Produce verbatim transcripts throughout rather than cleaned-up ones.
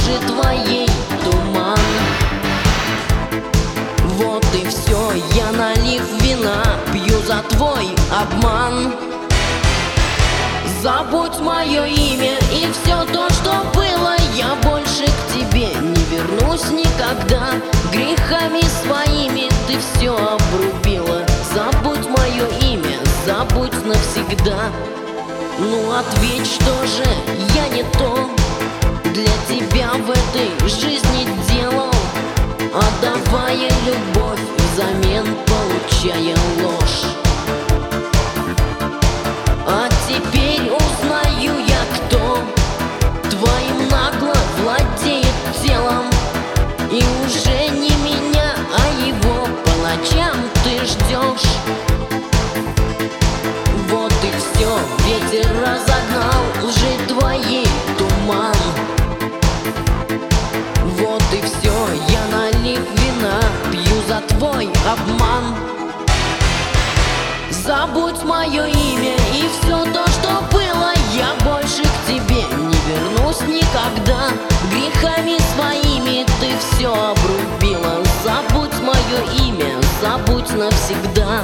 лжи твоей туман. Вот и все, я, налив вина, пью за твой обман. Забудь мое имя и все то, что было. Я больше к тебе не вернусь никогда. Грехами своими ты все обрубила. Забудь мое имя, забудь навсегда. Ну ответь, что же я не то для тебя в этой жизни делал, отдавая любовь, взамен получая ложь. А теперь узнаю я, кто твоим нагло владеет телом. И уже не меня, а его по ночам ты ждешь. Вот и все, ветер разогнал лжи твоей туман. Вот и все, я, налив вина, пью за твой обман. Забудь мое имя и все то, что было. Я больше к тебе не вернусь никогда. Грехами своими ты все обрубила. Забудь мое имя, забудь навсегда.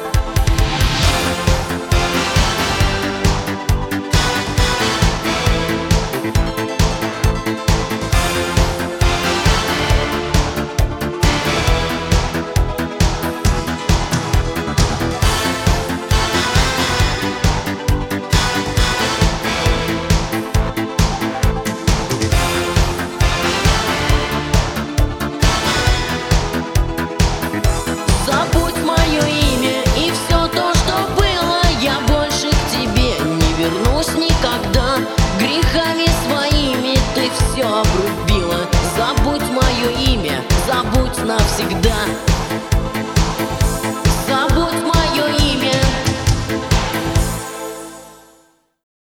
Никогда грехами своими ты все обрубила. Забудь мое имя, забудь навсегда.